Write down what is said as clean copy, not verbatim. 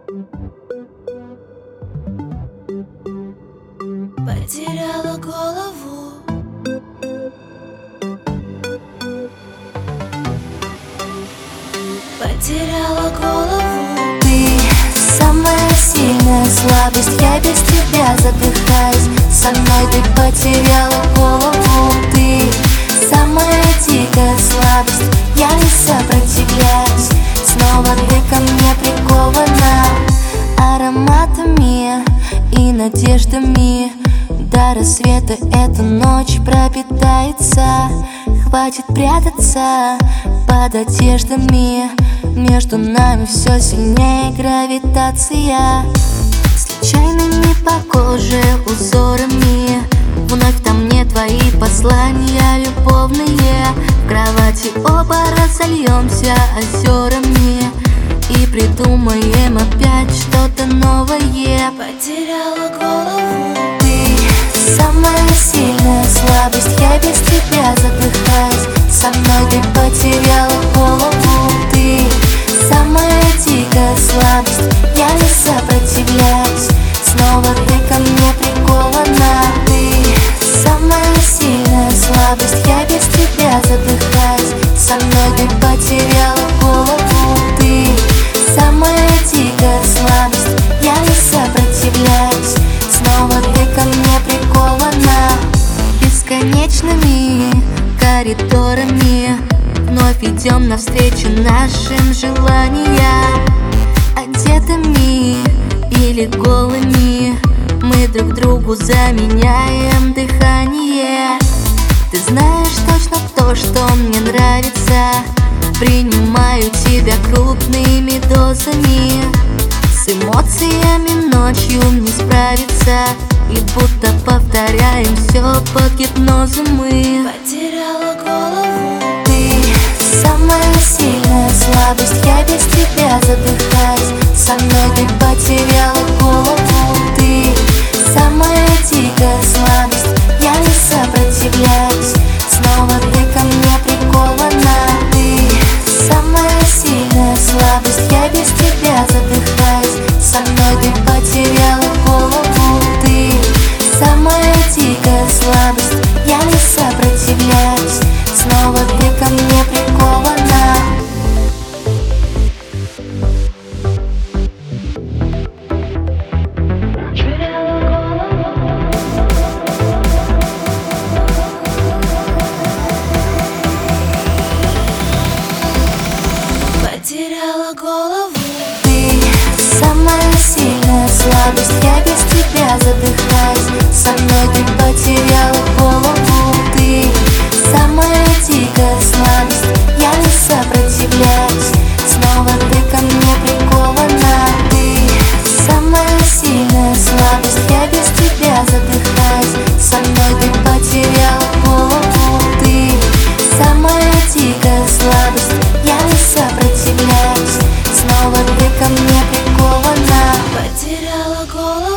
Потеряла голову. Потеряла голову. Ты самая сильная слабость, я без тебя задыхаюсь. Со мной ты потеряла голову. Ты самая дикая слабость, я не сопротивляюсь. Снова ты ко мне прикована ароматами и надеждами. До рассвета эта ночь пропитается. Хватит прятаться под одеждами. Между нами все сильнее гравитация. Случайными похожие узорами. Вновь там мне твои послания любовные. В кровати оба разольемся озерами и придумаем опять что-то новое. Потеряла голову. Ты самая сильная слабость, я без тебя задыхаюсь. Со мной ты потеряла голову. Ты самая дикая слабость, я не сопротивляюсь. Снова ты ко мне прикована. Ты самая сильная слабость, я без тебя задыхаюсь. Со мной ты потеряла голову. Ты самая дикая слабость, я не сопротивляюсь. Снова ты ко мне прикована. Бесконечными коридорами вновь идем навстречу нашим желаниям. Одетыми или голыми мы друг другу заменяем дыхание. Ты знаешь точно то, что мне нравится. Принимаю тебя крупными дозами. С эмоциями ночью не справиться. И будто повторяем все под гипнозом мы. Потеряла голову. Ты самая сильная слабость, я без тебя задыхаюсь. Со мной ты потеряла голову. Ты самая дикая слабость, я не сопротивляюсь. Снова ты ко мне прикована. Ты самая сильная слабость, я без тебя задыхаюсь. Со мной ты потеряла голову. Ты самая дикая слабость, я не сопротивляюсь. Снова ты ко мне прикована. Потеряла голову. Ты самая сильная слабость, я без тебя задыхаюсь. Со мной ты потеряла голову. Ты самая дикая слабость, я не сопротивляюсь. Снова ты ко мне прикована. Ты самая сильная слабость, я без тебя задыхаюсь. Со мной ты потеряла голову. Ты самая дикая слабость, я не сопротивляюсь. Снова ты ко мне прикована. Потеряла голову.